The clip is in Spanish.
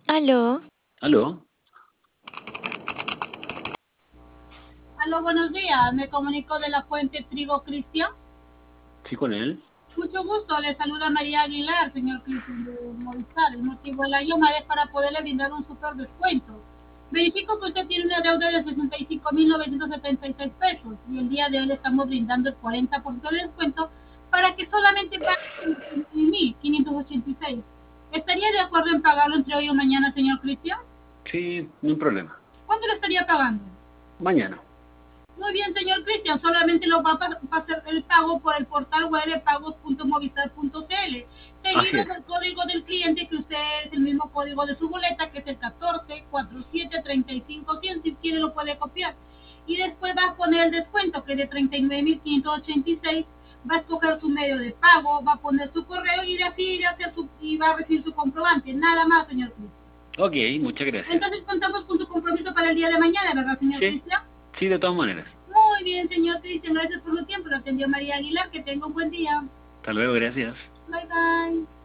Aló, ¿Aló? Aló, buenos días. Me comunico de la fuente Trigo Cristian. ¿Sí con él? Mucho gusto. Le saluda María Aguilar, señor Cristian de Movistar. El motivo de la llamada es para poderle brindar un super descuento. Verifico que usted tiene una deuda de 65.976 pesos y el día de hoy le estamos brindando el 40% de descuento para que solamente pague 1.586. ¿Estaría de acuerdo en pagarlo entre hoy o mañana, señor Cristian? Sí, no hay problema. ¿Cuándo lo estaría pagando? Mañana. Muy bien, señor Cristian, solamente lo va a hacer el pago por el portal web de pagos.movistar.cl, Así seguido es. del código del cliente, que usted es el mismo código de su boleta, que es el 14473500, si quiere lo puede copiar. Y después va a poner el descuento, que es de 39.586, va a escoger su medio de pago, va a poner su correo y así y va a recibir su comprobante. Nada más, señor Cristian. Ok, muchas gracias. Entonces contamos con su compromiso para el día de mañana, ¿verdad, señor Sí, Cristian? sí, de todas maneras. Muy bien, señor Cristian, gracias por su tiempo. Lo atendió María Aguilar. Que tenga un buen día. Hasta luego, gracias. Bye bye.